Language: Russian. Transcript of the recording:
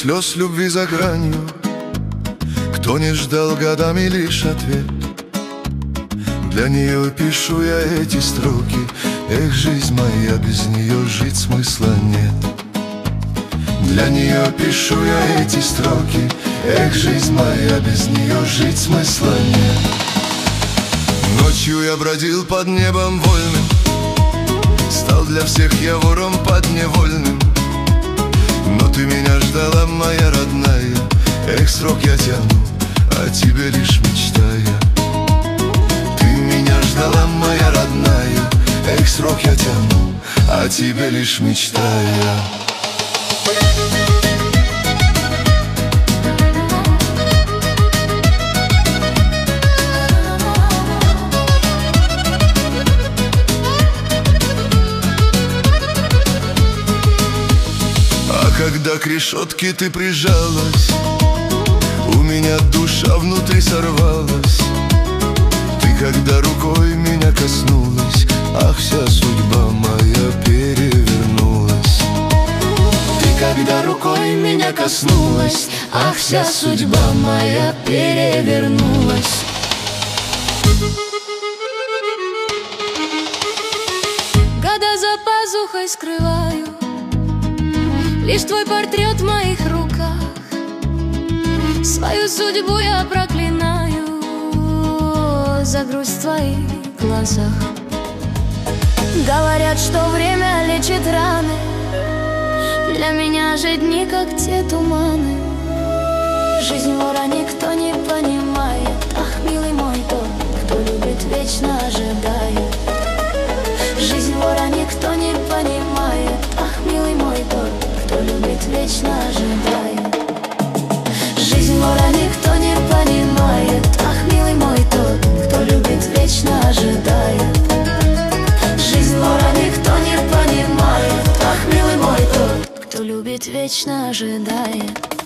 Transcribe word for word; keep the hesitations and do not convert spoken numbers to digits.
слез любви за гранью, кто не ждал годами лишь ответ. Для нее пишу я эти строки. Эх, жизнь моя, без нее жить смысла нет. Для нее пишу я эти строки. Эх, жизнь моя, без нее жить смысла нет. Ночью я бродил под небом вольным, стал для всех я вором подневольным. Но ты меня ждала, моя родная. Эх, срок я тяну, о тебе лишь мечтая. Ты меня ждала, моя родная. Эх, срок я тяну, о тебе лишь мечтая. Когда к решетке ты прижалась, у меня душа внутри сорвалась. Ты когда рукой меня коснулась, ах, вся судьба моя перевернулась. Ты когда рукой меня коснулась, ах, вся судьба моя перевернулась. Года за пазухой скрываю, лишь твой портрет в моих руках. Свою судьбу я проклинаю за грусть в твоих глазах. Говорят, что время лечит раны, для меня же дни, как те туманы. Жизнь вора никто не понимает, ах, милый мой тот, кто любит, вечно ожидает. Жизнь вора никто не понимает, ах, милый мой тот, кто любит, вечно ожидает. Жизнь вора никто не понимает, ах, милый мой тот, кто любит, вечно ожидает. Жизнь вора никто не понимает, ах, милый мой тот, кто любит, вечно ожидает.